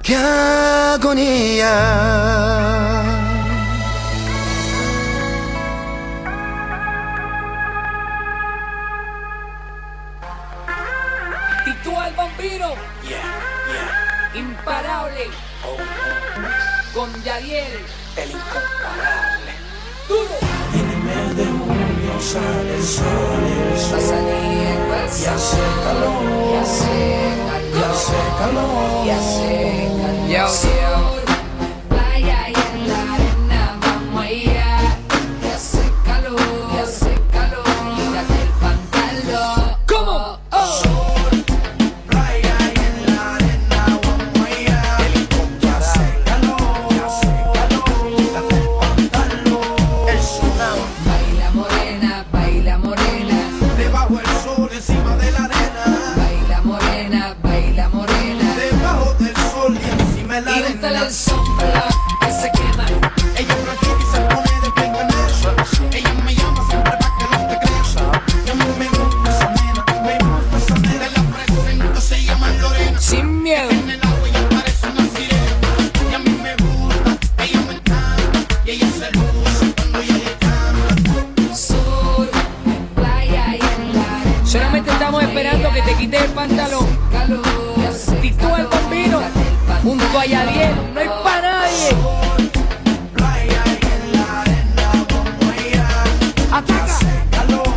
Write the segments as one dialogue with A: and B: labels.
A: qué agonía.
B: Titú el vampiro, imparable, con Yadiel,
C: el incomparable.
B: duro.
C: En el mes de junio sale el sol,
B: Va a salir el
C: y hace calor,
B: y hace
C: y hace calor,
B: y hace calor. Playa y en la arena vamos allá. Y hace calor, quítate el pantalón. ¿Cómo?
C: sol, playa y en la arena vamos allá. El incomparable, y hace calor, quítate el pantalón. El tsunami,
B: Baila morena,
C: debajo el sol, encima de la arena.
B: baila morena,
C: Debajo del sol y encima de la
B: y úntale
C: arena.
B: el sunblock que se quema.
C: Ella practica y se pone de peinganero. Ella me llama siempre pa' que no te creas. Y a mí me gusta esa nena, me gusta esa nena. Te la presento, se llama Lorena.
B: Sin miedo.
C: En el agua ella parece una sirena. Y a mí me gusta, ella me encanta. Y ella se luce cuando ella le canta.
B: Sur, playa y en la arena.
D: Solamente estamos esperando que te quites el pantalón. Titú el vampiro, junto a Yadiel, no hay pa' nadie.
C: Playa y en la arena vamos allá.
D: ¡Ataca!
C: Hace calor,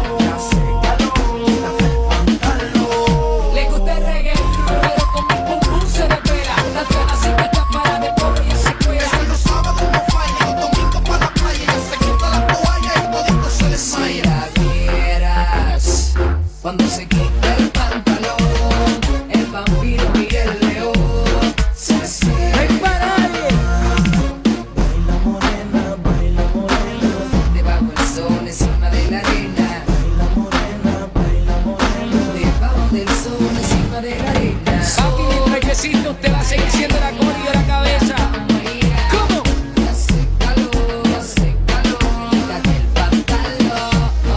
C: quítate el pantalón.
B: Le gusta el reggae, pero con mi pum pum se despega. La zona así que está para de pobre y se cuida.
C: Los sábados no falla, los domingos pa' la playa. Ella se quita la toalla y todito se
B: Si
C: desmaya.
B: la vieras, cuando se quita el pantalón, el vampiro y el león se
D: No hay
B: cierran.
D: pa' nadie.
C: Baila morena,
B: Debajo el sol, encima de la arena.
C: baila morena, baila morena.
B: Debajo del sol, encima de la arena.
D: Papi, mientras que existe, usted va a seguir siendo la cola y la cabeza. ¿Cómo?
B: Hace calor, quítate el pantalón.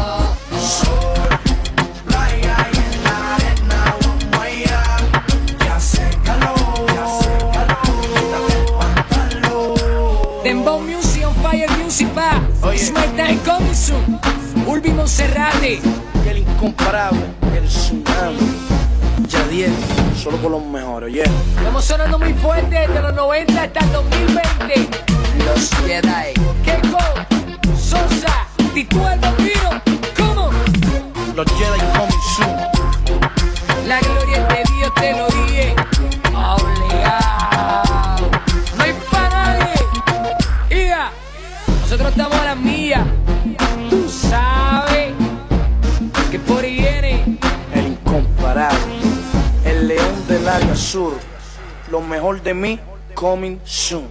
C: Playa y en la arena vamos allá. Que hace calor, quítate el pantalón.
D: Dembow Music on Fire Music va.
C: Oye.
D: Summertime coming soon. Ulvi Monserrate.
C: Y el incomparable, el tsunami. Yadiel, solo con los mejores, yeah.
D: Estamos sonando muy fuerte desde los 90 hasta el 2020.
B: Los Jedi.
D: Keiko, Sosa, Titú el vampiro. ¿Cómo?
C: Los Jedi coming soon.
D: La gloria es de Dios, te lo dije. Obligado. No hay pa' nadie. Iga, nosotros estamos a las millas. Tú sabes que por ahí viene.
C: El incomparable, el león del área sur. Lo mejor de mí, coming soon.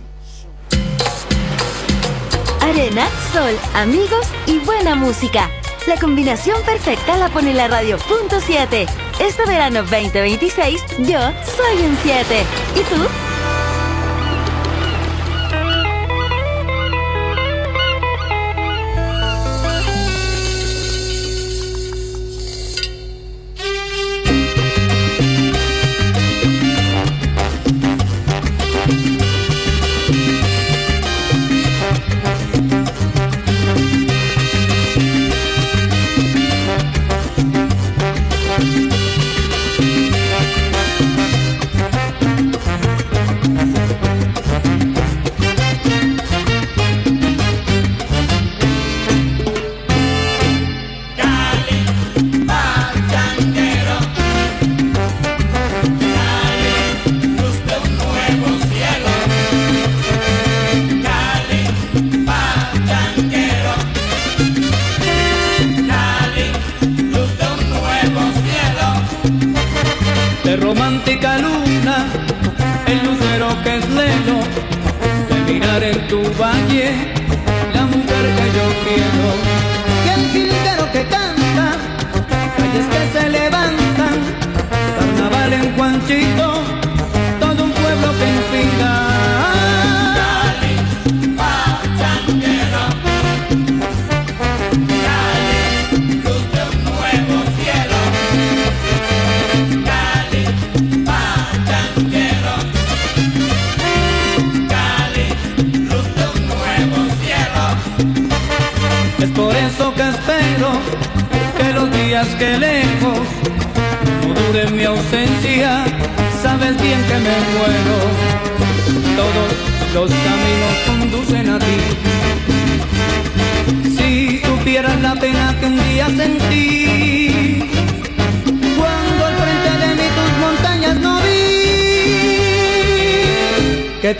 E: Arena, sol, amigos y buena música. La combinación perfecta la pone la radio Punto 7. Este verano 2026, yo soy un 7. ¿Y tú?
F: De romántica luna, el lucero que es lelo, de mirar en tu valle, la mujer que yo quiero. Y el jilguero que canta, calles que se levantan, carnaval en Juanchito, todo un pueblo que inspira. que lejos no dure mi ausencia, sabes bien que me muero. Todos los caminos conducen a ti. Si supieras la pena que un día sentí, cuando al frente de mí tus montañas no vi. Que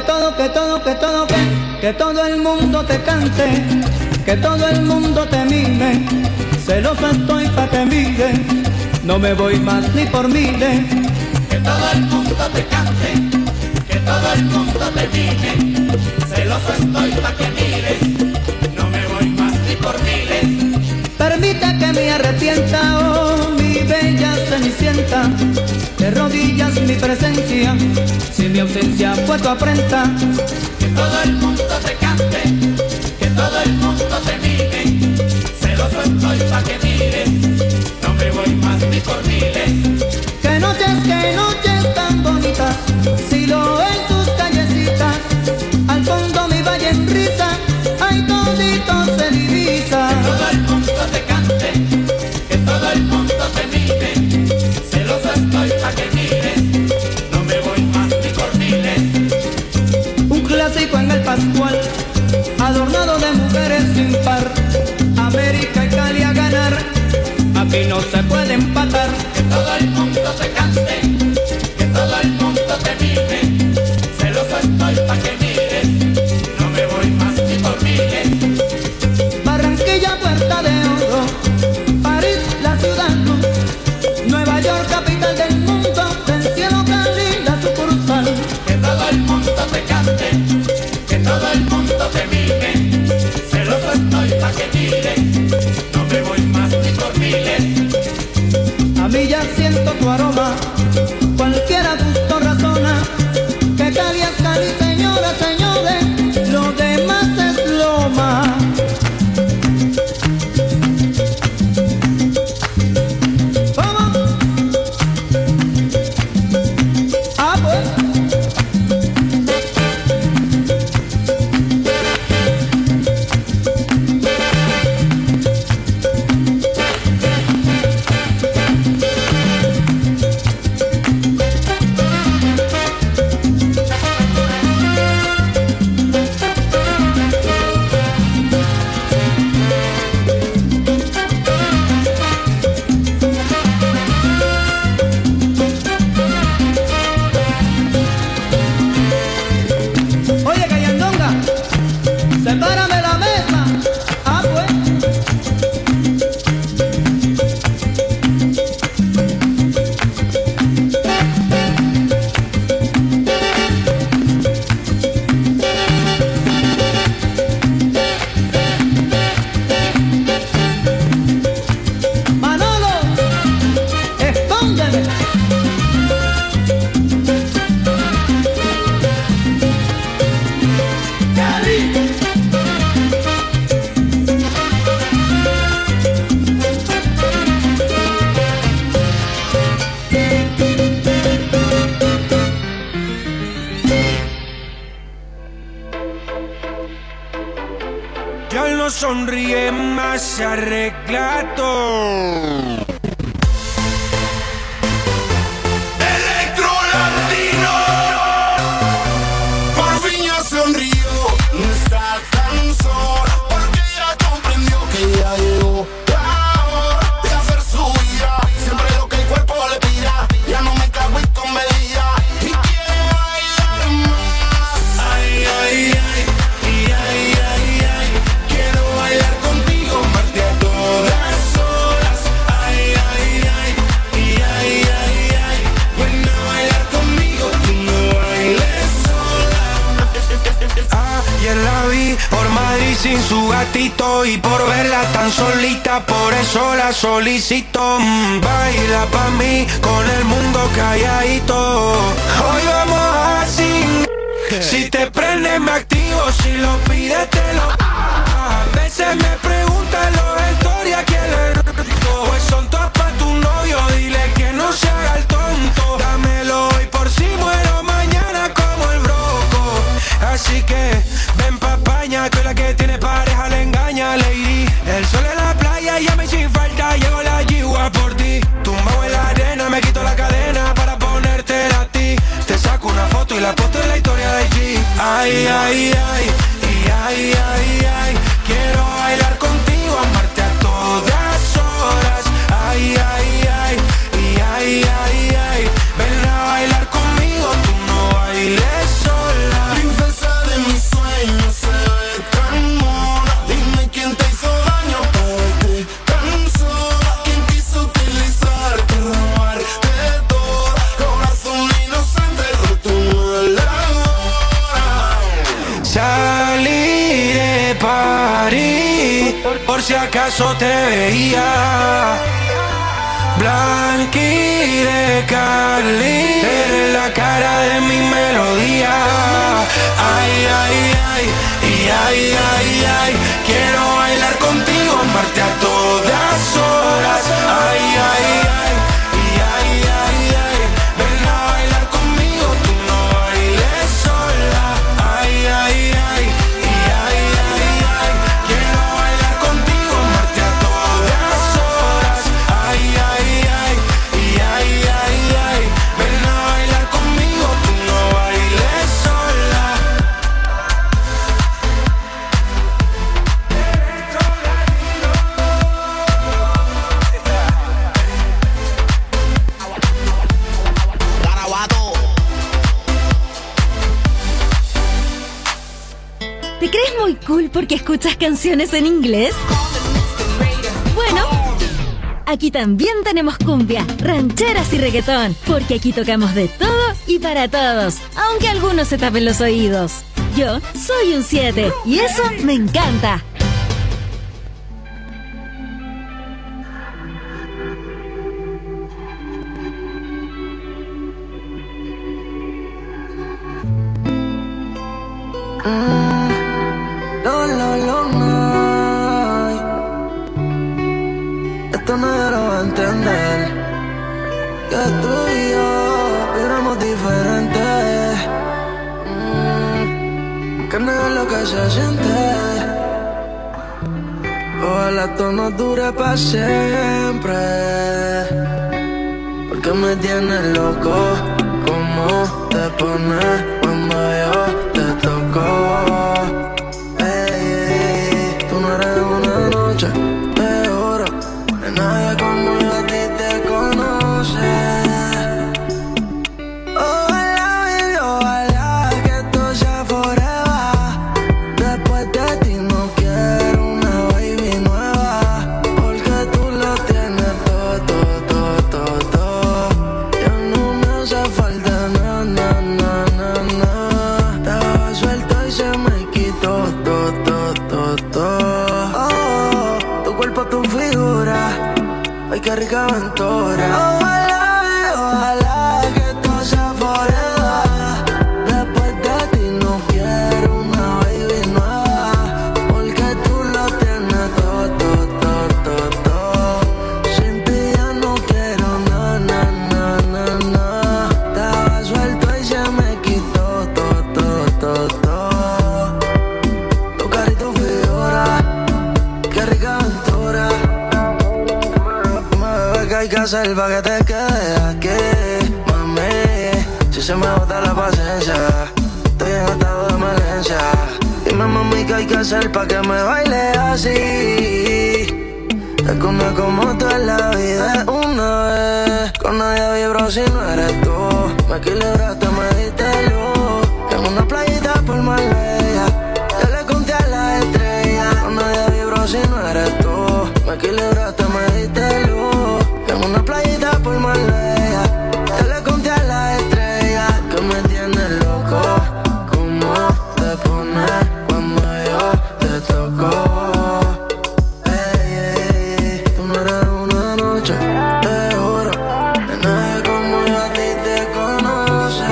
F: todo el mundo te cante, que todo el mundo te mire. Celoso estoy pa' que mire, no me voy más ni por miles.
C: Que todo el mundo te cante, que todo el mundo te mire. Celoso estoy pa' que mires, no me voy más ni por miles.
F: Permite que me arrepienta, oh mi bella cenicienta. De rodillas mi presencia, si mi ausencia fue tu afrenta.
C: Que todo el mundo te cante, que todo el mundo te mire. Celoso estoy pa' que mires, no me voy más ni por miles.
F: Qué noches tan bonitas, silo en tus callecitas. Al fondo mi valle en risa, ay todito se divisa.
C: Que todo el mundo te cante, que todo el mundo te mire. Celoso estoy pa' que mires, no me voy más ni por miles.
F: Un clásico en el Pascual, adornado de mujeres sin par. América y Cali a ganar, aquí no se puede empatar.
C: Que todo el mundo te cante, que todo el mundo te mire. Celoso estoy pa' que mires, no me voy más ni por miles.
F: Barranquilla, Puerta de Oro, París, la ciudad luz, Nueva York, capital del mundo, del cielo Cali, la sucursal.
C: Que todo el mundo te cante, que todo el mundo te mire. Celoso estoy pa' que mires, no me voy más ni por miles.
F: A mí ya siento tu aroma, cualquiera gusto razona, que Cali es Cali, señoras, señores, lo demás es loma. ¿Cómo? Ah, pues. Oye, Cayandonga, sepárame la mesa. Ah, pues. Manolo, escóndeme.
A: Ya él no sonríe más, se arregla todo.
C: Electro Latino, por fin ya sonrió, no está tan sola, porque ya comprendió que ya llegó la hora de hacer su vida, siempre lo que el cuerpo le pida, ya no me cago en comedia, y quiere bailar más, ay, ay, ay, y ay, ay, ay, quiero bailar contigo, parte a todas horas, ay, ay, ay, y ay, ay, ay, ven a bailar conmigo, tú no bailes sola.
A: Ayer la vi por Madrid sin su gatito y por verla tan solita, por eso la solicito. Baila pa' mí con el mundo calladito. Hoy vamos así. Si te prende me activo, si lo pides te lo. A veces me preguntan los stories a quién le roto. Pues son todas pa' tu novio, dile que no se haga el tonto. Dámelo hoy por si muero mañana como el broco. Así que ven pa' España, que la que tiene pareja le engaña, lady. El sol en la playa ya me sin falta, llegó la G si acaso te veía. Blanqui de Cali, eres la cara de mi melodía. Ay, ay, ay, y ay, ay, ay, quiero bailar contigo, amarte a todas horas. Ay, ay, ay, y ay, ay, ay, ven a bailar conmigo, tú no bailes sola. Ay, ay, ay, y ay, ay, ay, quiero bailar contigo, amarte a todas horas. Ay, ay, ay, y ay, ay, ay, ven a bailar conmigo, tú no bailes sola.
E: ¿Te crees muy cool porque escuchas canciones en inglés? Bueno, aquí también tenemos cumbia, rancheras y reggaetón, porque aquí tocamos de todo y para todos, aunque algunos se tapen los oídos. Yo soy un 7 y eso me encanta.
G: Esto nadie lo va a entender, que tú y yo vibramos diferente, que no es lo que se siente. Ojalá esto no dure para siempre, porque me tienes loco. Cómo te pones cuando yo te toco. Ey, tú no eres una noche de oro, de nadie como yo a ti te conoce. Ojalá, baby, ojalá que esto sea forever. Después de ti no quiero una baby nueva, porque tú lo tienes todo, todo, todo, todo. Ya no me hace falta nada, nada, nada, nada. Estaba suelto y se me quitó todo, todo, todo, todo. Oh, tu cuerpo, tu figura, ay, qué rica aventura. Ojalá que esto sea forever. Después de ti no quiero una baby nueva, porque tú lo tienes todo, todo, todo, todo, todo. Sin ti ya no quiero nada, nada, nada, nada. Estaba suelto y se me quitó todo, todo, todo, todo. Tu cara y tu figura, qué rica aventura. ¿Qué hay que hacer pa' que te quedes aquí, mami? Si se me bota la paciencia, estoy en estado de emergencia. Dime, mami, ¿qué hay que hacer pa' que me baile así? Es que una como tú en la vida es una vez. Con nadie vibro si no eres tú. Me equilibraste, me diste luz. En una playita por Marbella, yo le conté a la estrella. Con nadie vibro si no eres tú. Me equilibraste, me diste luz. En una playita por Marbella, yo le conté a la estrella que me tienes loco. ¿Cómo te pones cuando yo te toco? Ey, ey, tú no eres una noche de oro, de nadie como yo a ti te conoce.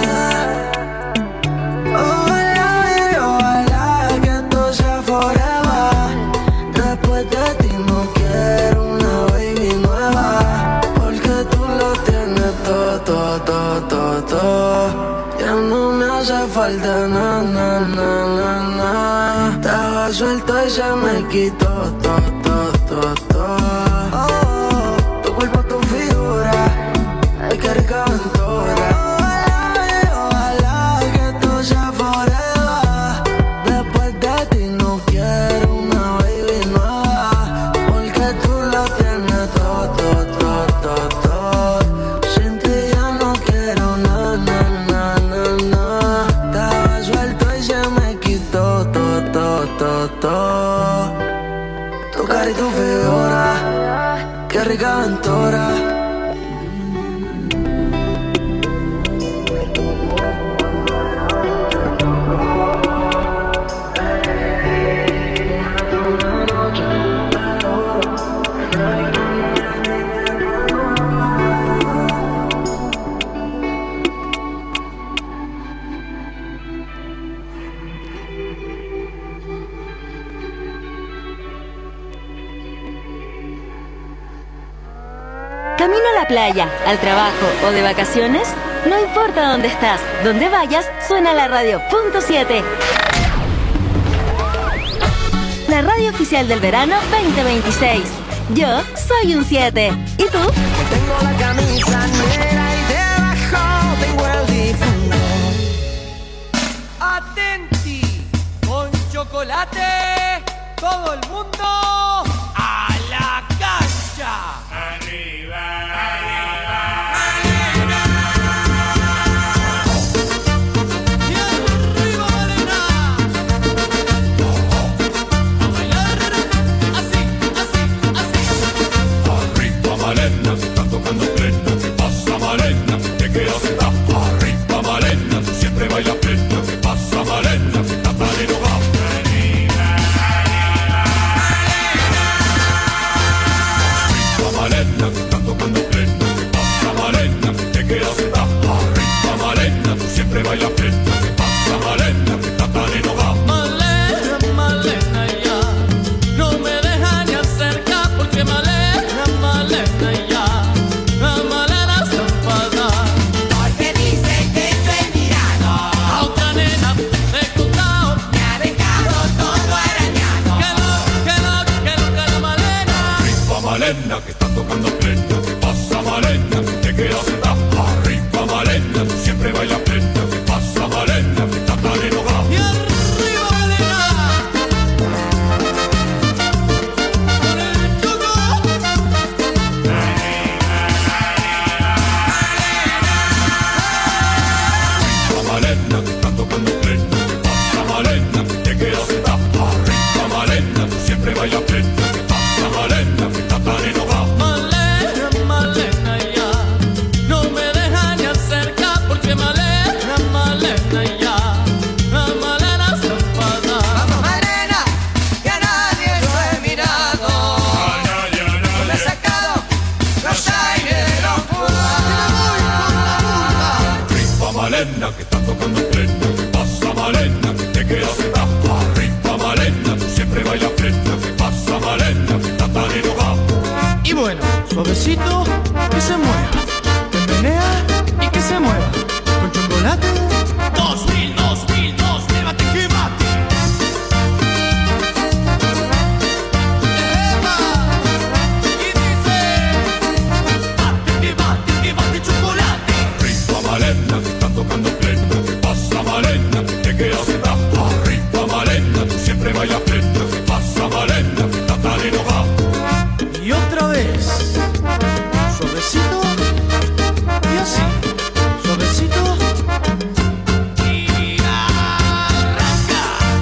G: Ojalá, baby, ojalá que esto sea forever. Después de ti no quiero una baby nueva, porque tú lo tienes todo, todo, todo, todo, todo. Ya no me hace falta nada, nada, nada, nada. Estaba suelto y se me quitó todo, todo, todo, todo. Oh, tu cuerpo, tu figura, ay, qué rica aventura. Ojalá que esto sea forever. Después de ti no quiero una baby nueva, porque tú lo tienes todo, todo, todo, todo, todo. Sin ti ya no quiero nada, nada, nada, nada. Estaba suelto y se me quitó todo, todo, todo, todo. Tu cara y tu figura, qué rica aventura.
E: ¿Camino a la playa, al trabajo o de vacaciones? No importa dónde estás, donde vayas, suena la radio.7. La radio oficial del verano 2026. Yo soy un 7. ¿Y tú?
G: Tengo la camisa negra y debajo tengo el difunto.
D: Atenti, con chocolate, todo el mundo a la cancha. Arriba, arriba, Malena. Y arriba, Malena. A bailar, así, así, así.
C: Arriba Malena, tú estás tocando plena. ¿Qué pasa Malena? ¿Te quedas sentada? Arriba Malena, tú siempre bailas plena. ¿Qué pasa Malena? Que estás tan enojada. Arriba Malena, tú estás tocando plena. ¿Qué pasa Malena? Te quedas sentada. Arriba Malena, tú siempre bailas plena. ¿Qué pasa Malena? Que estás tan enojada.
F: Malena, Malena ya, no me deja ni acercar porque Malena, Malena ya, la Malena se enfada.
B: Porque dice que estoy mirando.
F: A otra nena te he contado
B: Me ha dejado todo arañado.
F: que la Malena.
C: Arriba Malena, que estás tocando plena. ¿Qué pasa Malena? Te quedas sentada. Arriba Malena, tú siempre bailas plena. ¿Qué pasa Malena? Que estás tan enojada.
F: Y arriba Malena, con el choco.
C: Arriba Malena, que estás tocando plena. ¿Qué pasa Malena? Te quedas sentada. Arriba Malena, tú siempre bailas plena. ¿Qué pasa Malena? Que estás tan enojada.
F: Malena, Malena ya, no me deja ni acercar porque Malena, Malena ya, la Malena se enfada.
B: Vamos, Malena, que a nadie lo he mirado. Me he sacado los aires de locura.
C: Arriba Malena, que estás tocando plena. ¿Qué pasa Malena? Te quedas sentada. Arriba Malena, tú siempre bailas plena. ¿Qué pasa Malena? Que estás tan enojada.
F: Y bueno, suavecito, que se mueva, que menea y que se mueva. Con chocolate. 2000, llévate que bate. ¡Eva! Y dice, que bate chocolate.
C: Arriba Malena, que estás tocando plena. ¿Qué pasa Malena? Te quedas sentada. Arriba Malena, tú siempre bailas plena. ¿Qué pasa Malena? Que estás tan enojada.
F: Y otra vez, suavecito y así, suavecito y arranca.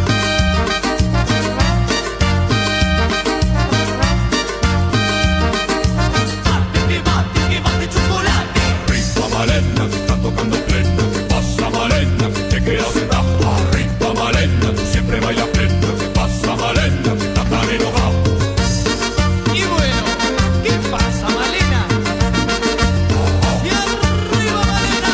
F: Que bate chocolate.
C: Arriba Malena, que estás tocando plena. ¿Qué pasa Malena? Te quedas sentada. Arriba Malena, tú siempre bailas plena. ¿Qué pasa Malena? Que estás tan enojada.
F: Y bueno, ¿qué pasa, Malena? Y arriba, Malena.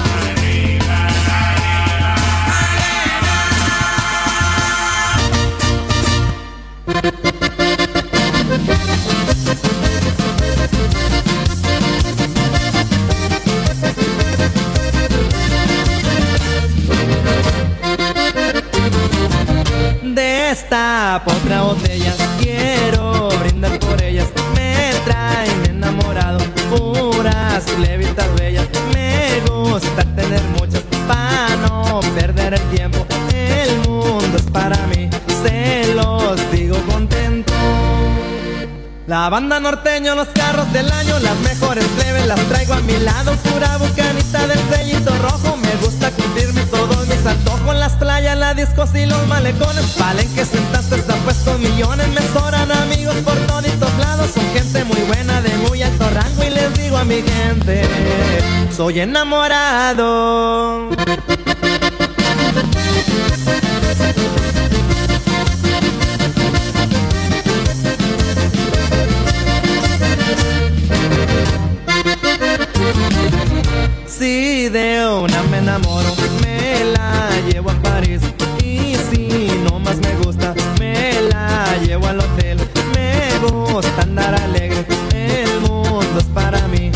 F: Destapa otra botella, quiero brindar por ellas. Me traen enamorado, puras levitas bellas. Me gusta tener muchas para no perder el tiempo. El mundo es para mí, se los digo contento. La banda norteño, los carros del año, las mejores plebes las traigo a mi lado. Pura bucanita del sellito rojo, me gusta cumplirme todos mis antojos. Las playas, las discos y los malecones, valen que sentaste están puestos millones. Me sobran amigos por toditos lados, son gente muy buena de muy alto rango. Y les digo a mi gente, soy enamorado. Si de una me enamoro, me la llevo a París. Y si no más me gusta, me la llevo al hotel. Me gusta andar alegre, el mundo es para mí.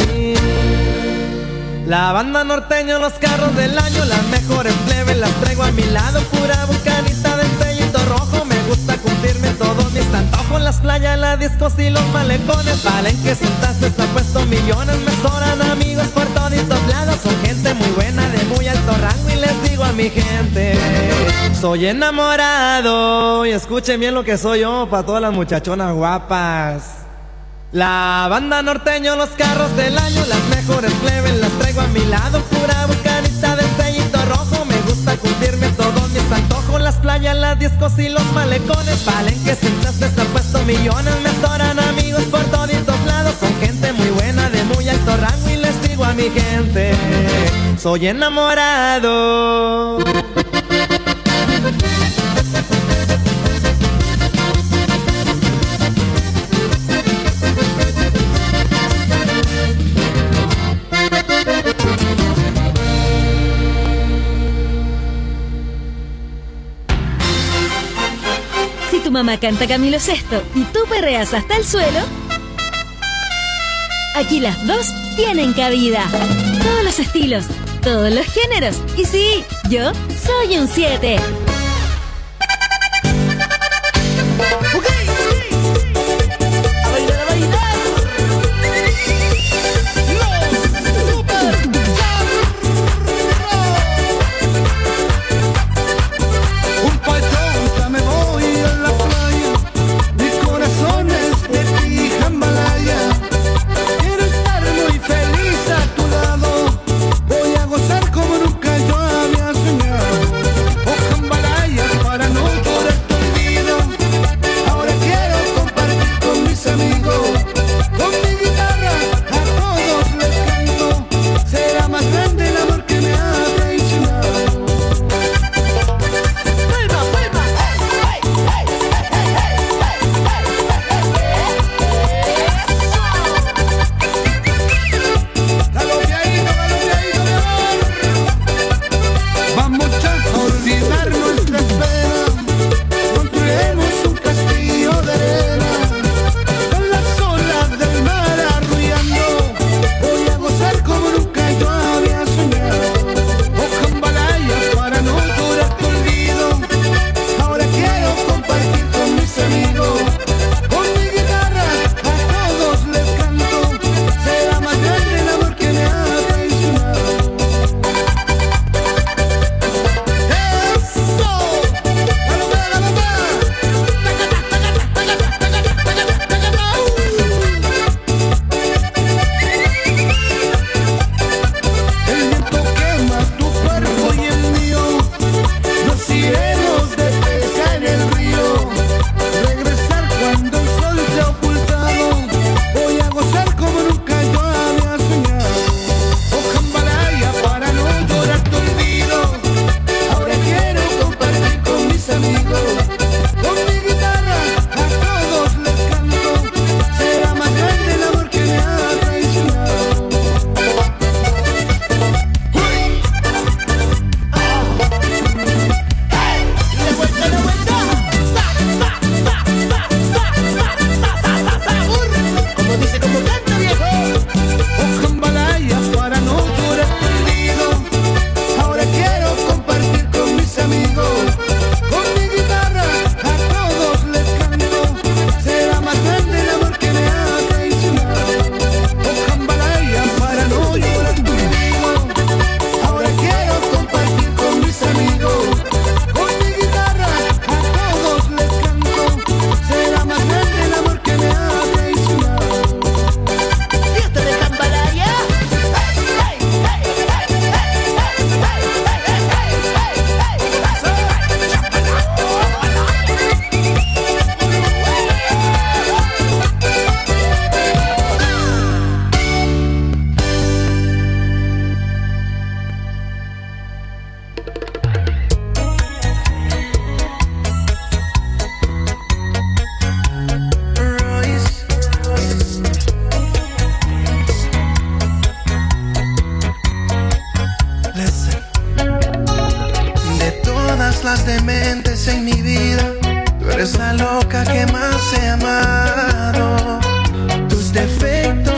H: mí. La banda norteño, los carros del año, las mejores plebes las traigo a mi lado. Pura vulcanita del sellito rojo, me gusta cumplirme todos mis antojos. Las playas, las discos y los malecones, valen que sentaste, está puesto millones. Me sobran amigos por toditos lados, son gente muy buena de muy alto rango. Y les digo a mi gente, soy enamorado. Y escuchen bien lo que soy yo, para todas las muchachonas guapas. La banda norteño, los carros del año, las mejores plebes las traigo a mi lado. Pura vulcanita del sellito rojo, me gusta cumplirme todos mis antojos. Las playas, las discos y los malecones, valen que sentaste, están puesto millones. Me adoran amigos por toditos lados, son gente muy buena de muy alto rango. Y les digo a mi gente, soy enamorado.
E: Tu mamá canta Camilo Sesto y tú perreas hasta el suelo, aquí las dos tienen cabida. Todos los estilos, todos los géneros. Y sí, yo soy un 7.
I: las dementes en mi vida. Tú eres la loca que más he amado. Tus defectos en mi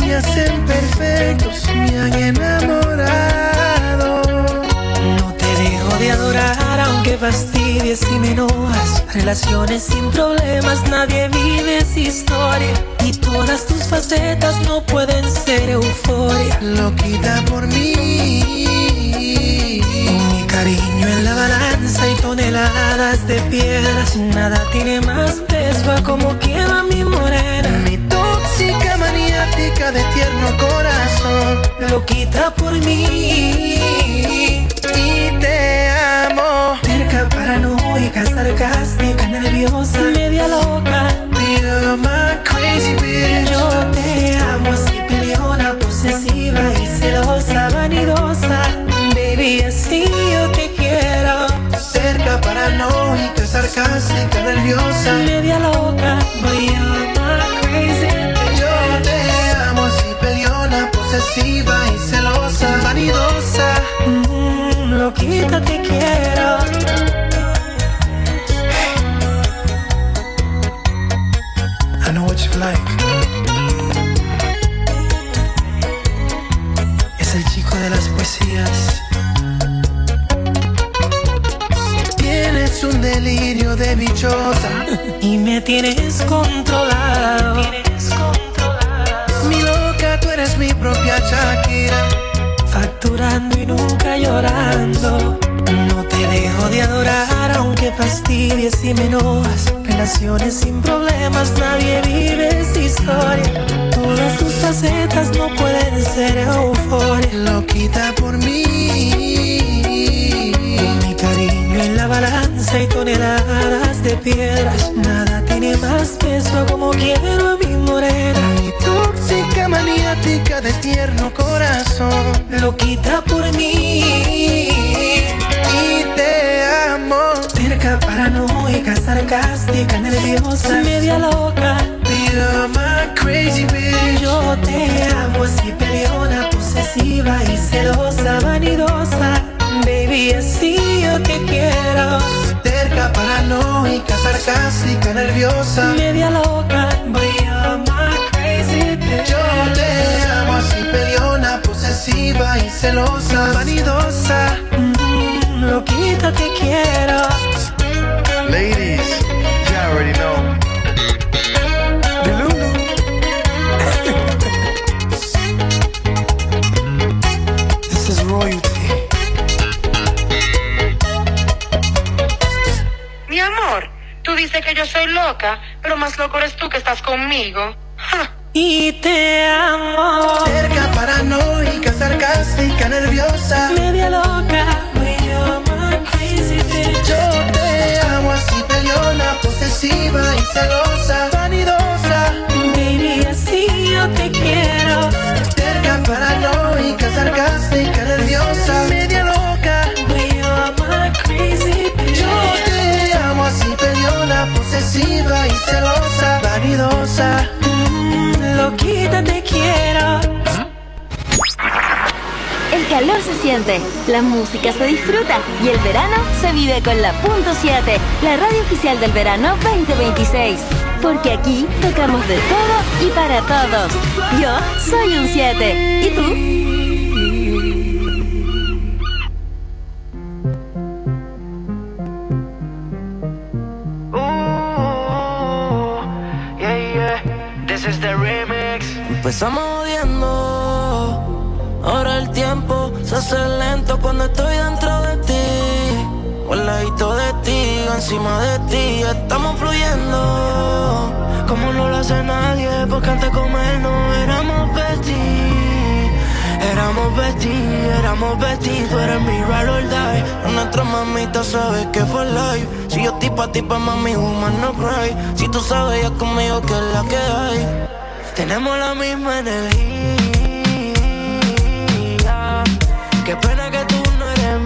I: me hacen perfectos, me han enamorado.
J: No te dejo de adorar aunque fastidies y me enojas. Relaciones sin problemas, nadie vive esa historia. Y todas tus facetas no pueden ser euforia.
I: Loquita por mí,
J: con mi cariño en la balanza y toneladas de piedras. Nada tiene más peso a como quema mi morena.
I: mi tóxica maniática de tierno corazón.
J: Loquita por mí
I: Y te amo.
J: Terca, paranoica, sarcástica, nerviosa, media loca.
I: You're my crazy bitch.
J: Yo te amo así, peleona, posesiva y celosa, vanidosa. Baby, así yo te quiero.
I: Cerca, paranoica, sarcástica, nerviosa,
J: media loca. Boy, you're my crazy bitch.
I: Yo te amo así, peleona, posesiva y celosa, vanidosa.
J: Loquita te quiero.
I: I know what you like. Es el chico de las poesías. Tienes un delirio de bichota
J: y me tienes controlado.
I: Mi loca, tú eres mi propia Shakira.
J: Facturando y nunca llorando. No te dejo de adorar aunque fastidies y me enojas. Relaciones sin problemas, nadie vive esa historia. Todas tus facetas no pueden ser euforia.
I: Loquita por mí,
J: mi cariño en la balanza y toneladas de piedras. Nada tiene más peso como quiero a mi morena.
I: mi tóxica maniática de tierno corazón.
J: Loquita por mí
I: Y te amo.
J: Terca, paranoica, sarcástica, nerviosa, media loca.
I: You're my crazy bitch.
J: Yo te amo así, peleona, posesiva y celosa, vanidosa. Baby, así yo te quiero.
I: Terca, paranoica, sarcástica, nerviosa,
J: media loca. Boy, you're my crazy bitch.
I: Yo te amo así, peleona, posesiva y celosa, vanidosa.
J: Loquita te quiero.
I: Ladies, you already know. Delulu. This is royalty.
K: Mi amor, tú dices que yo soy loca, pero más loco eres tú que estás conmigo.
J: Y te amo.
I: Cerca, paranoica, sarcástica, nerviosa,
J: media loca. You're my crazy bitch.
I: Yo te amo así, peleona, posesiva y celosa, vanidosa.
J: Baby, así yo te quiero.
I: Cerca, paranoica, sarcástica, nerviosa, media loca.
J: You're my crazy bitch.
I: Yo te amo así, peleona, posesiva y celosa, vanidosa.
J: Loquita te quiero.
E: El calor se siente, la música se disfruta y el verano se vive con la .7, la radio oficial del verano 2026. Porque aquí tocamos de todo y para todos. Yo soy un 7. ¿Y tú?
G: Empezamos odiando, ahora el tiempo se hace lento cuando estoy dentro de ti. O al ladito de ti, encima de ti, estamos fluyendo como no lo hace nadie, porque antes de comernos éramos besties. Éramos besties, tú eres mi ride or die. Nuestra mamita sabe que fue life. Si yo tipo a tipo, mami, woman no cry. Si tú sabes ya conmigo que es la que hay. Tenemos la misma energía. Qué pena que tú no eres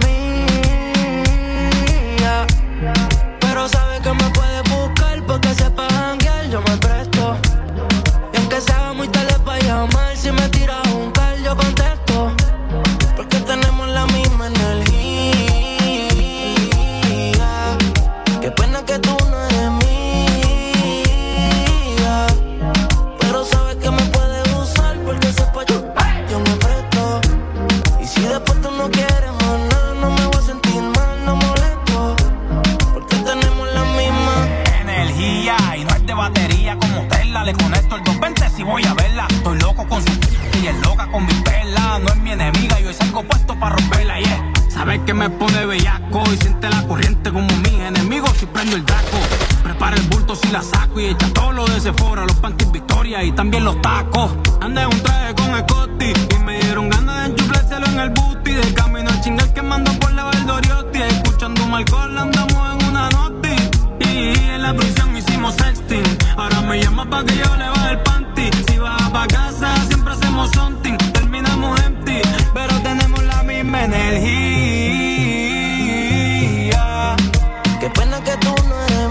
G: mía. Pero sabes que me puedes buscar porque sepa janguear, yo me presto. Y aunque sea muy tarde para llamar, si me tiras un call yo contesto. Porque tenemos la misma energía. Qué pena que tú no eres mía. Pero sabes que me puedes usar porque
L: pelada no es mi enemiga, yo salgo puesto para romperla, yeah. Sabes que me pone bellaco y siente la corriente como mis enemigos si prendo el daco. Prepara el bulto si la saco y echa todo lo de Sephora, los panties Victoria y también los tacos. Anda en un traje con Scotty y me dieron ganas de enchuflárselo en el booty. De camino a chingar quemando por la Valdoriotti, escuchando un alcohol andamos en una noti. Y en la prisión hicimos sexting, ahora me llama pa' que yo le baje el panty. Si vas pa' casa siempre hacemos something, terminamos empty, pero tenemos la misma energía.
J: Qué pena que tú no eres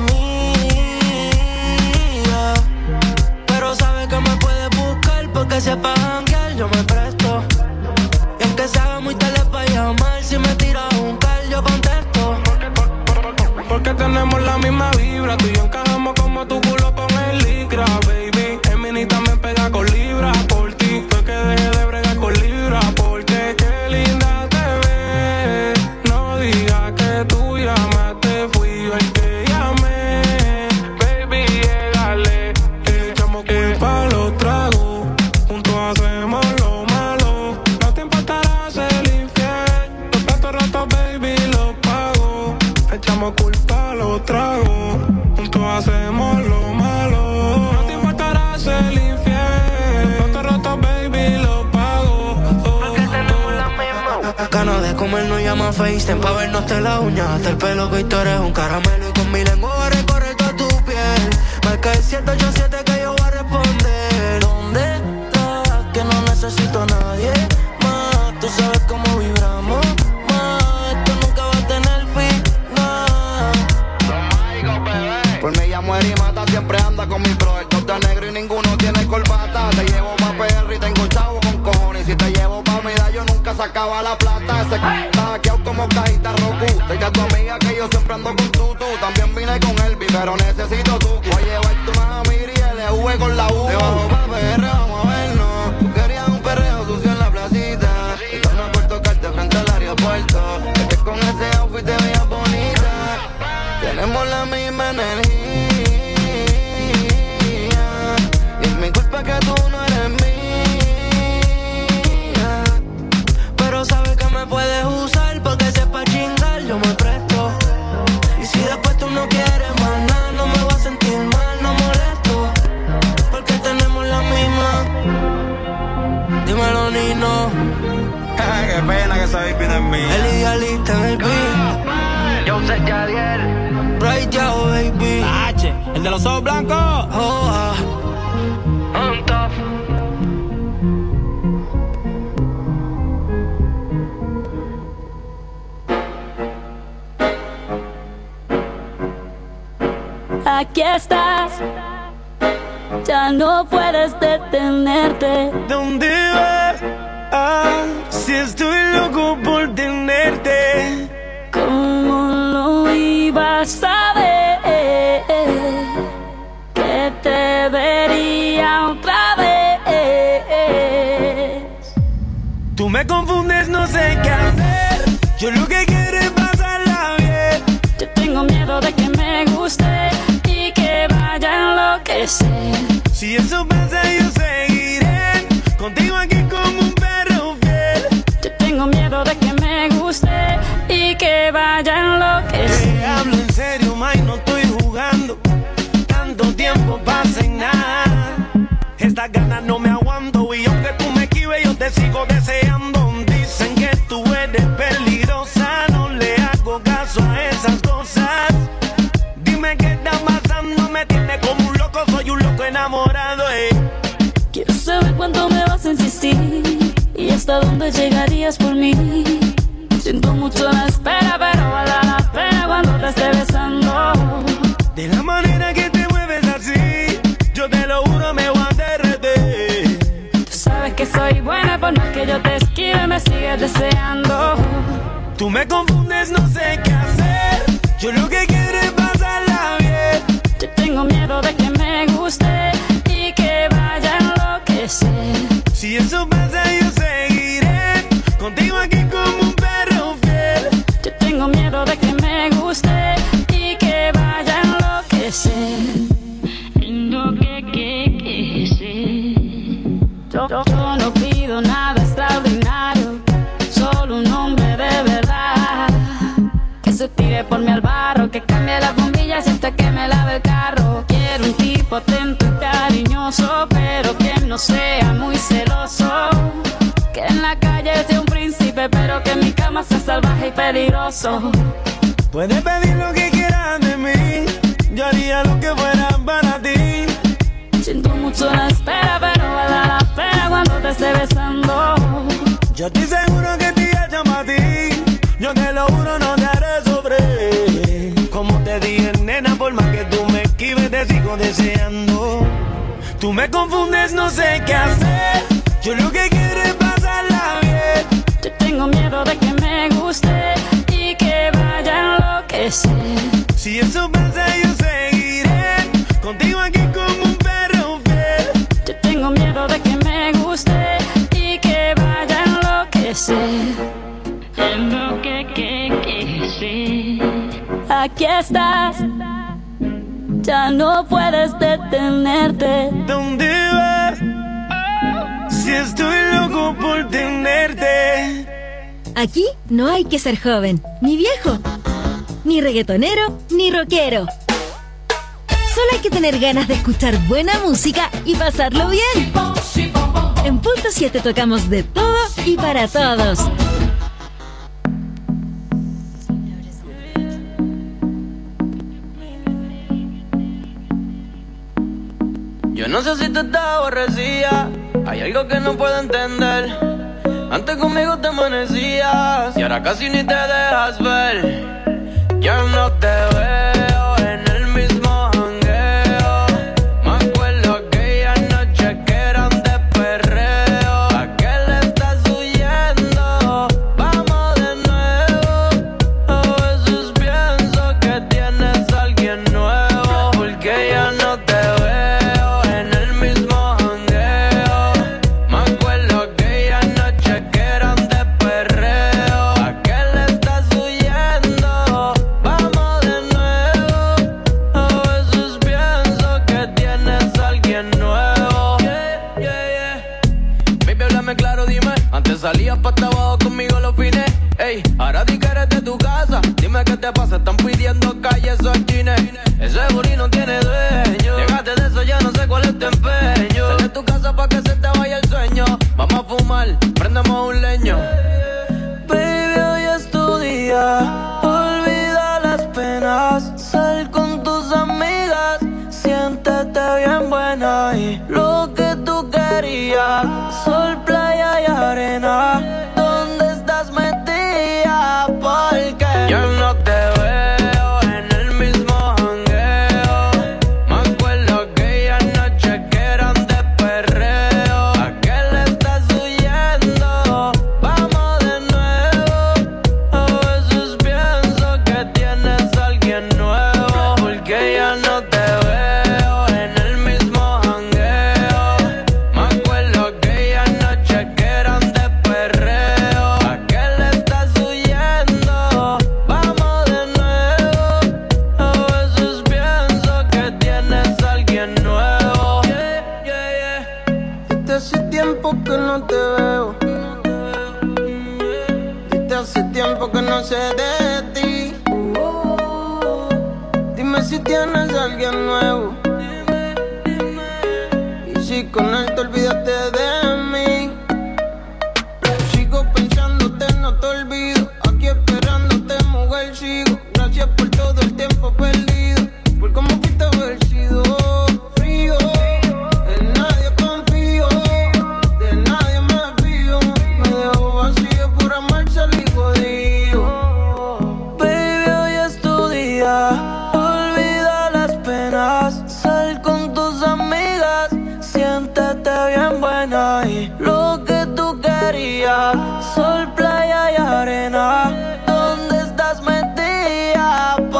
J: mía, pero sabes que me puedes buscar porque si es pa' janguear yo me presto. Y aunque se haga muy tarde pa' llamar, si me tiras un call yo contesto.
A: Porque tenemos la misma vibra, tú y yo encajamos como tu culo con el licra, baby. El mini también pega con libra por ti. Fue que dejé de bregar con libra porque qué linda te ves. No digas que tú llamaste, fui yo el que llamé. Baby, llégale, echamos culpa a los tragos, juntos hacemos lo malo. No te importará ser infiel, los platos rotos, baby, los pago. Echamos culpa a los tragos, juntos hacemos lo malo. No te importará ser infiel, los platos rotos, baby, los pago.
J: Porque tenemos la misma ganas de comer, nos llama FaceTime pa' vernos de la uña hasta el pelo, que tú eres un caramelo. Y con mi lengua voy a recorrer toda tu piel. Marca el 787 que yo voy a responder. ¿Dónde estás? Que no necesito a nadie más. Tú sabes cómo vibramos más. Esto nunca va a tener final.
C: Por mí ella muere y mata, siempre anda con mi brother. Dos de negro y ninguno tiene corbata. Te llevo pa' PR y tengo chavo con cojones. Y si te llevo pa' unidad yo nunca sacaba la plata. Ese está hackeado como cajita Roku. Diga a tu amiga que yo siempre ando con tú. También vine con Elvis, pero necesito tú. Voy a llevarte una Amiri y LV con la U. Te bajo pa' PR, vamos a vernos. Tú querías un perreo sucio en la placita y yo no por tocarte frente al aeropuerto. Es que con ese outfit te veías bonita. Tenemos la misma energía. Y es mi culpa que tú no eres mía,
J: pero sabes que me puedes usar porque si es pa' chingar yo me presto. Y si después tú no quieres más nada, no me voy a sentir mal, no molesto. Porque tenemos la misma. Dímelo, Nino.
L: Qué pena que esa baby no es mía.
J: El idealista en el beat.
L: Yo sé Jadiel.
J: Right Yao, baby.
L: H, el de los ojos blancos.
J: Oh,
L: On top.
M: Aquí estás, ya no puedes detenerte.
A: ¿Dónde vas? Si estoy loco por tenerte.
M: ¿Cómo lo ibas a ver? Que te vería otra vez.
A: Tú me confundes, no sé qué hacer. Yo lo que quiero es pasarla bien.
M: Yo tengo miedo de que me guste y que vaya a enloquecer.
A: Si eso pasa yo seguiré contigo aquí como un perro fiel.
M: Yo tengo miedo de que me guste y que vaya a enloquecer.
A: Te hablo en serio, May, no estoy jugando. Tanto tiempo pasa en nada. Estas ganas no me aguanto y aunque tú me esquives yo te sigo deseando. Dicen que tú eres peligrosa, no le hago caso a esas cosas. Dime qué está pasando, me tiene como un loco, soy un loco enamorado.
M: Quiero saber cuánto me vas a insistir y hasta dónde llegarías por mí. Siento mucho la espera, pero vale la pena cuando te esté besando.
A: De la manera que te mueves así, yo te lo juro me voy a derretir.
M: Tú sabes que soy buena, por más que yo te esquive me sigues deseando.
A: Tú me confundes, no sé qué hacer. Yo lo que quiero es pasarla bien.
M: Yo tengo miedo de que me guste y que vaya a enloquecer.
A: Si eso pasa yo seguiré contigo aquí como un perro fiel.
M: Yo tengo miedo de que me guste y que vaya a enloquecer. Yo no pido nada extraordinario. potente, cariñoso, pero que no sea muy celoso. Que en la calle sea un príncipe, pero que en mi cama sea salvaje y peligroso.
N: Puedes pedir lo que quieras de mí, yo haría lo que fuera para ti.
M: Siento mucho la espera, pero vale la pena cuando te esté besando.
N: Yo estoy seguro que te llamo a ti, yo te lo juro, no te haré sobre. Como te dije, nena, por más que tú me esquives, te sigo deseando. Tú me confundes, no sé qué hacer, yo lo que quiero es pasarla bien.
M: Yo tengo miedo de que me guste y que vaya a enloquecer.
N: Si eso pasa, yo seguiré contigo aquí como un perro fiel.
M: Yo tengo miedo de que me guste y que vaya a enloquecer. Aquí estás, ya no puedes detenerte.
N: ¿Dónde vas? Si estoy loco por tenerte.
E: Aquí no hay que ser joven, ni viejo, ni reggaetonero, ni rockero. Solo hay que tener ganas de escuchar buena música y pasarlo bien. En Punto 7 tocamos de todo y para todos.
O: Yo no sé si te estás aborrecida, hay algo que no puedo entender. Antes conmigo te amanecías y ahora casi ni te dejas ver. Ya no te veo en el mismo jangueo. Me acuerdo aquella noche que eran de perreo. ¿A qué le estás huyendo? Vamos de nuevo. A veces pienso que tienes a alguien nuevo, porque ya no te veo en el mismo jangueo. Me acuerdo aquella noche que eran de perreo. ¿A qué le estás huyendo? Vamos de nuevo. A veces pienso que tienes a alguien nuevo. Baby, háblame claro, dime. Antes salías pa' abajo conmigo los fines. Ey, ahora di que eres de tu casa. Dime qué te pasa, están pidiendo calles o chines. Ese booty no tiene dueño. Llegaste de eso, ya no sé cuál es tu empeño. Sal de tu casa pa' que se te vaya el sueño. Vamos a fumar, prendemos un leño. Baby, hoy es tu día. Olvida las penas. Sal con tus amigas. Siéntete bien buena y lo que tú querías. Sol, playa y arena. ¿Dónde estás metida? Porque yo no te veo en el mismo jangueo. Me acuerdo aquella noche que eran de perreo. ¿A qué le estás huyendo? Vamos de nuevo. A veces pienso que tienes a alguien nuevo, porque ya no te veo en el mismo jangueo. Me acuerdo aquella noche que eran de perreo. ¿A qué le estás huyendo? Vamos de nuevo. A veces pienso que tienes a alguien nuevo. Desde hace tiempo que no te veo. Desde hace tiempo que no sé de ti. Dime si tienes a alguien nuevo. Y si con él te olvidaste de mí. Sigo pensándote, no te olvido. Aquí esperándote, mujer, sigo. Gracias por todo el tiempo perdido, por cómo fuiste haber sido frío. En nadie confío, de nadie me fío. Me dejo vacío por amar, salí jodido. Baby, hoy es tu día. Olvida las penas. Sal con tus amigas. Siéntete bien buena y lo que tú querías. Sol, playa y arena. ¿Dónde estás metida?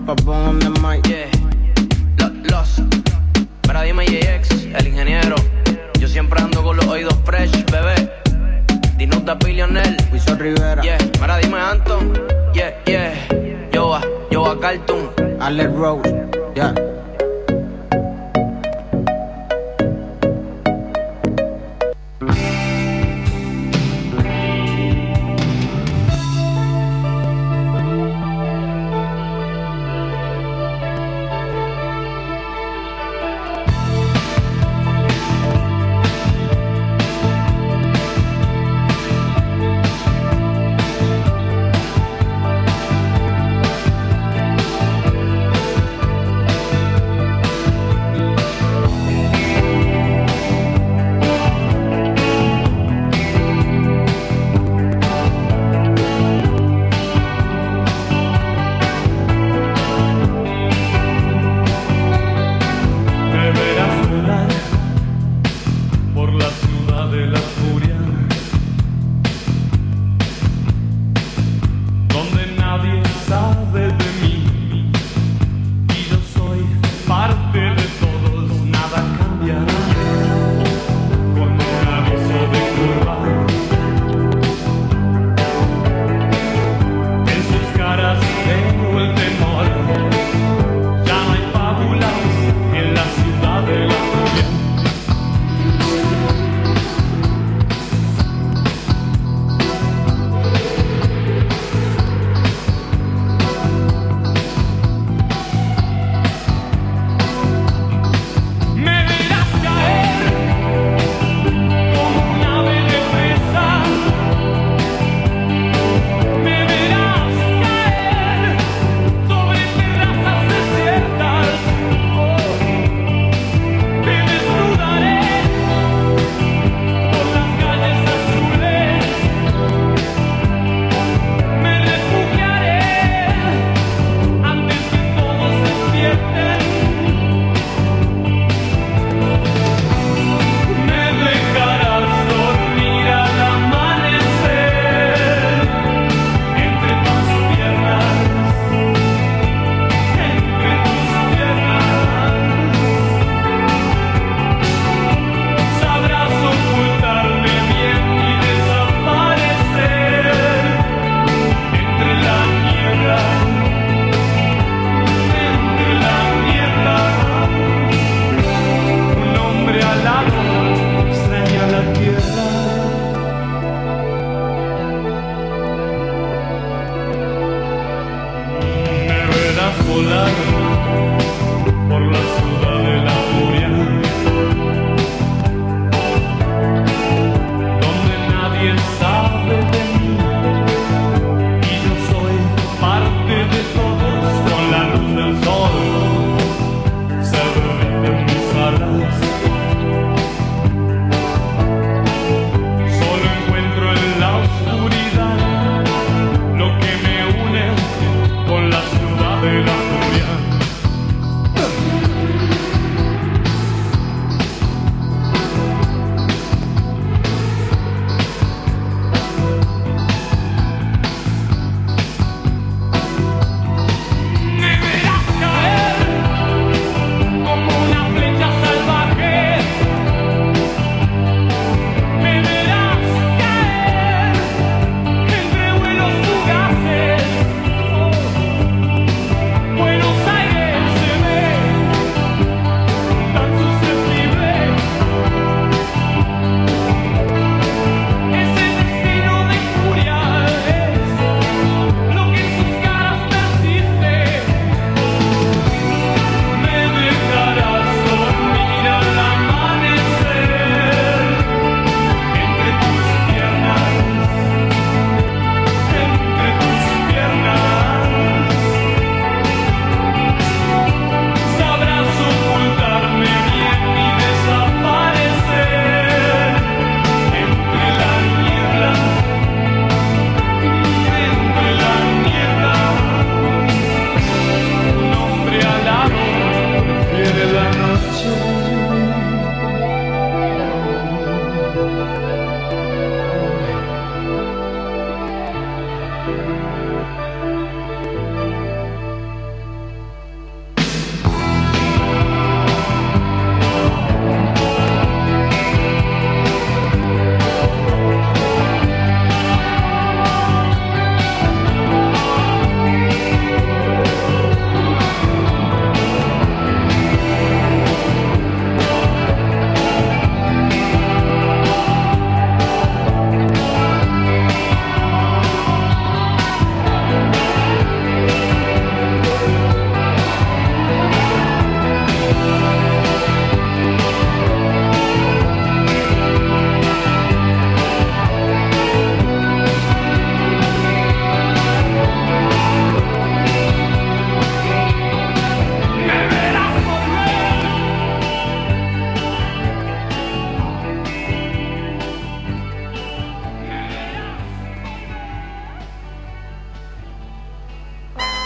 O: Papón on the mic. Yeah. Los. Mira, dime JX, el ingeniero. Yo siempre ando con los oídos fresh, bebé. Dinuta Billionaire, Wiso Rivera. Yeah. Mira, dime Anton. Yeah. Yo a Cartoon. Alex Rose. Yeah.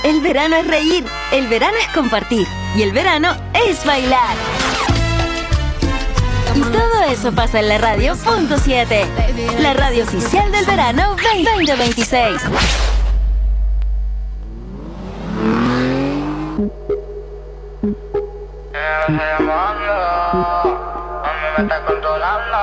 E: El verano es reír, el verano es compartir y el verano es bailar. Y todo eso pasa en la radio .7, la radio oficial del verano 2026.
P: Me está controlando.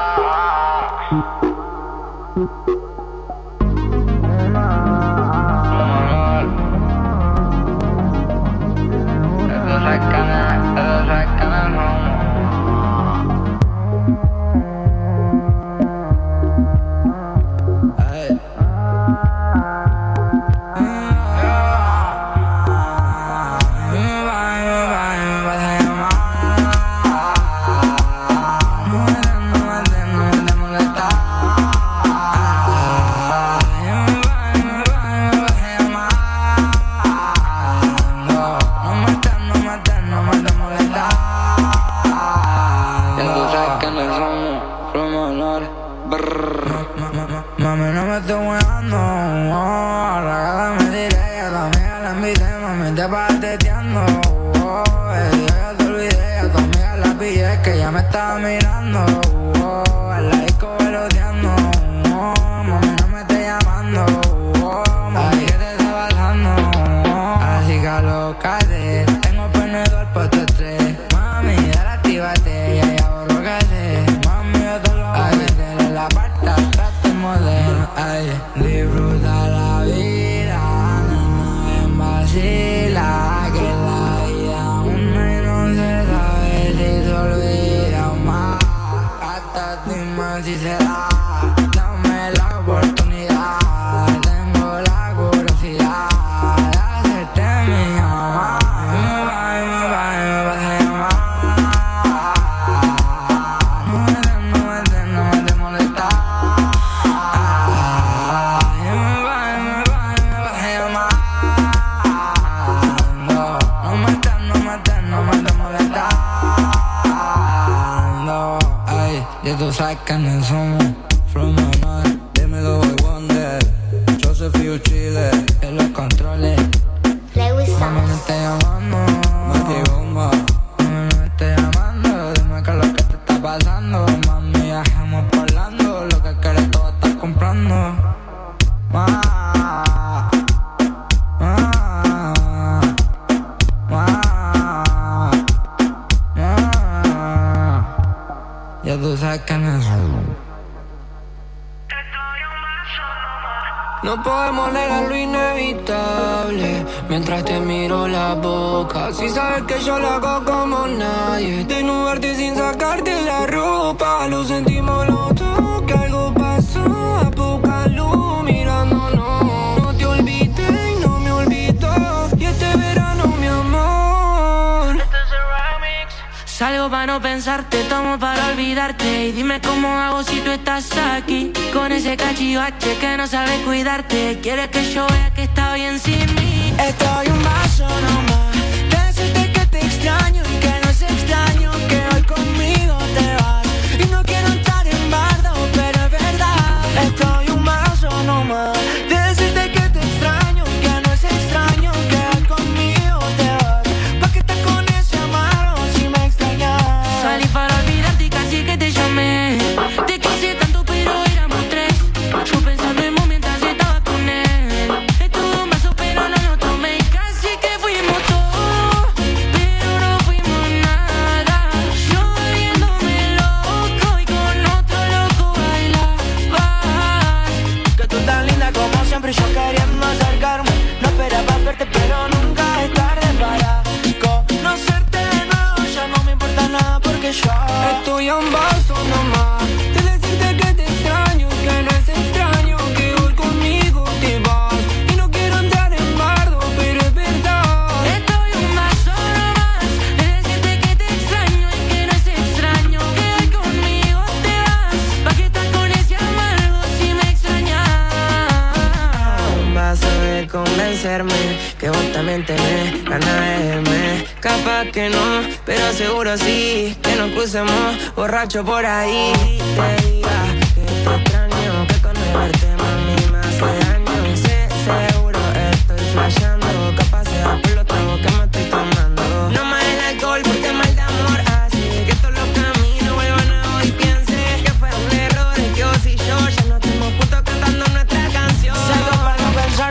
Q: Mami, no me estoy weando, regálame directa, tu amiga la invité, mami, te vas teteando. Ya te olvidé, a tu amiga la pillé, que ya me estaba mirando. En la disco veloteando, mami, no me estés llamando. Ahí que te está bajando, así que alócate, tengo ponedor pa' tu estrés. Mami, dale, actívate, ya borro que sé. Mami, yo te lo voy a meter en la parte atrás. Ay, disfruta la vida, nena, ven vacila, que la vida una y no se sabe si se olvida más. Hasta dime si se da, dame la oportunidad, tengo la curiosidad de hacerte mi mamá. Me va a llamar, no me te molestar. Ya tú sabes quiénes somos, from honor, dímelo boy wonder, Joseph Chile, en los controles. Mami me está llamando, Mati Bomba. Mami me está llamando, dime qué es lo que te está pasando. Mami, viajamos por Orlando, lo que quieres todo estás comprando. Ya tú sabes quiénes son.
R: No podemos negar lo inevitable mientras te miro la boca. Si sabes que yo lo hago como nadie, desnudarte sin sacarte la ropa. Lo sentimos los dos, que algo pasó. A poca luz mirándonos. No te olvidé y no me olvidó. Y este verano, mi amor, salgo para no pensarte, tomo para olvidarte. Y dime cómo hago si tú estás aquí, con ese cachivache que no sabe cuidarte. Quieres que yo vea que está bien sin mí. Estoy un vaso nomás, decirte que te extraño y que no es extraño que hoy conmigo te vas. Y no quiero entrar en bardo, pero es verdad. Estoy un vaso nomás, decirte que te extraño y que no es extraño que hoy conmigo te vas. ¿Pa' qué estás con ese amargo si me extrañas? Salí para olvidarte y casi que te llamé. Te quise tanto pero éramos tres. Yo pensando en vos mientras estaba con él. Estuve un vaso pero no lo tomé. Casi que fuimos todo, pero no fuimos nada. Yo bebiéndome loco y con otro loco bailaba.
J: Que tú tan linda como siempre y yo queriendo acercarme. No esperaba verte pero nunca es tarde para conocerte de nuevo. Ya no me importa nada porque yo
R: estoy a un vaso nomás de decirte que te extraño, que no es extraño que hoy conmigo te vas. Y no quiero entrar en bardo, pero es verdad. Estoy a un vaso nomás de decirte que te extraño y que no es extraño que hoy conmigo te vas. ¿Pa' qué estás con ese amargo si me extrañas?
J: un vaso de convencerme que vos también tenés ganas de verme. Capaz que no, pero seguro sí, que nos crucemos borracho por ahí. Te diga que te extraño, que con no verte mami me hace daño. Y sé, seguro estoy flasheando.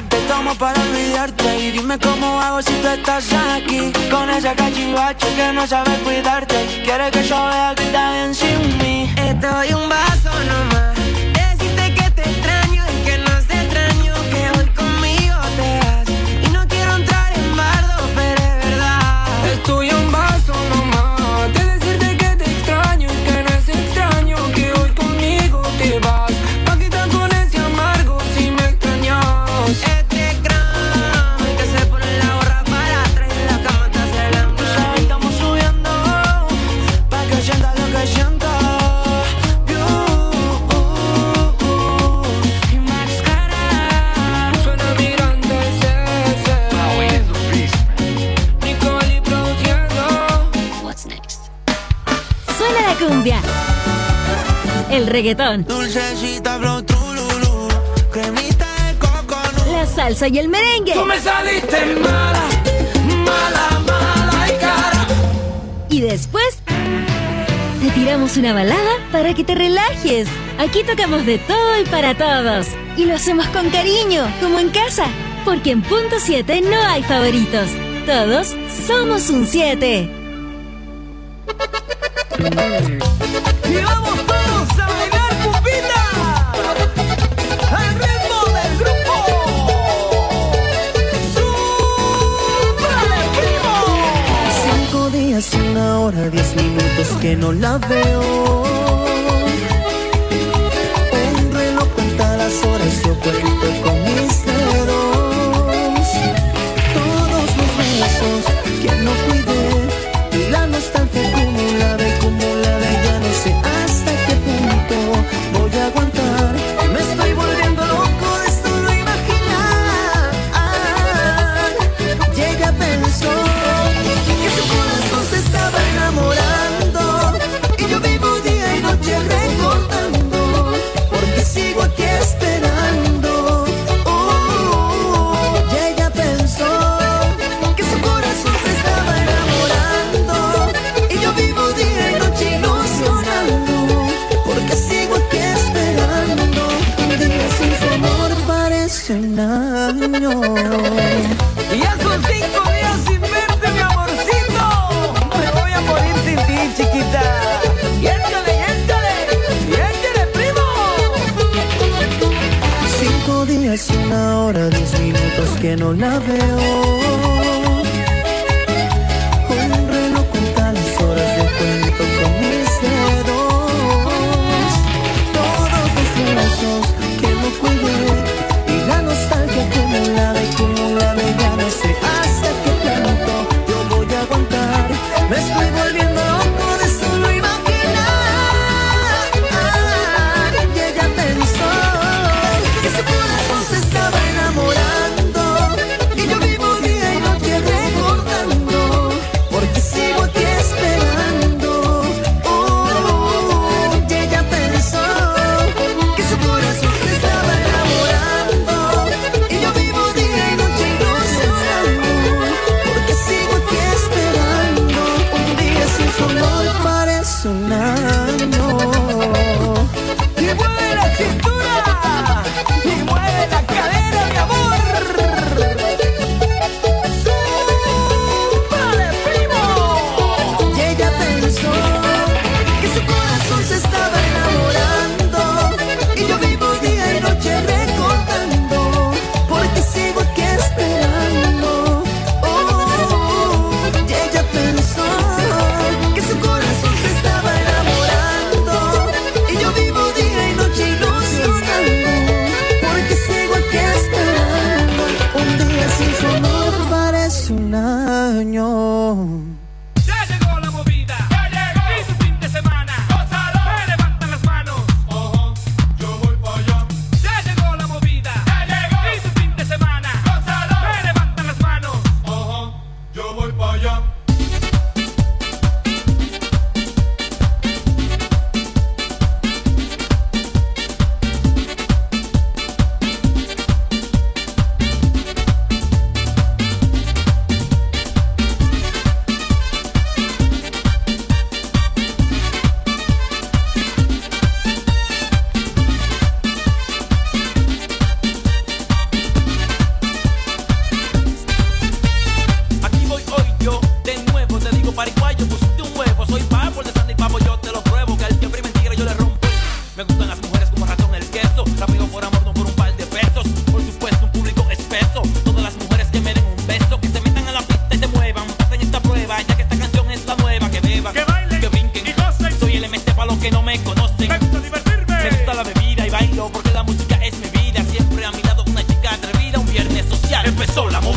B: te tomo para olvidarte. Y dime cómo hago si tú estás aquí, con ese cachivache que no sabe cuidarte. Quiere que yo vea que está bien sin mí.
S: Te doy un vaso nomás, decirte que te extraño y que no te extraño, que hoy conmigo te vas. Y no quiero entrar en bardo, pero es verdad.
R: Estoy un vaso nomás, de decirte que te extraño y que no es extraño, que hoy conmigo te vas. Pa' quitar con ese amargo si me extrañas.
S: Este gran que se pone la gorra para atrás y la cama te hace la mano.
B: Ya estamos subiendo pa' que sienta lo que sienta.
R: Y máscara, suena mi grande CC. Nicole produciendo.
E: What's next? Suena la cumbia, el reggaetón,
B: Dulcecita, flow, trululú, cremita de coco,
E: la salsa y el merengue.
B: Tú me saliste mala, mala, mala y cara.
E: Y después te tiramos una balada para que te relajes. Aquí tocamos de todo y para todos. Y lo hacemos con cariño, como en casa. Porque en Punto 7 no hay favoritos. Todos somos un 7.
B: Y vamos todos a bailar cumbita al ritmo del grupo. ¡Súbale, primo!
H: 5 días, 1 hora, 10 minutos que no la veo. Un reloj cuenta las horas, yo cuento con mis dedos. Todos los besos que no cuidé y la nostalgia acumulada y acumulada, ya no sé hasta qué punto voy a aguantar. Me estoy volviendo loco de solo imaginar. Y ella pensó que su corazón se estaba enamorando, y yo vivo día y noche recordando, porque sigo aquí esperando. Y ella pensó que su corazón se estaba enamorando, y yo vivo día y noche ilusionando, porque sigo aquí esperando. Un día sin su amor parece un año.
B: Y esos 5 días sin verte, mi amorcito, me voy a morir sin ti, chiquita. Y échale, primo.
H: 5 días, 1 hora, 10 minutos que no la veo. Un reloj cuenta las horas, yo cuento con mis dedos. Todos los besos que no cuidé y la nostalgia acumulada y acumulada, ya no sé hasta qué punto yo voy a aguantar. Me estoy volviendo loco de solo imaginar. Y ella pensó que su corazón se estaba enamorando, y yo vivo día y noche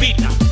L: bajita.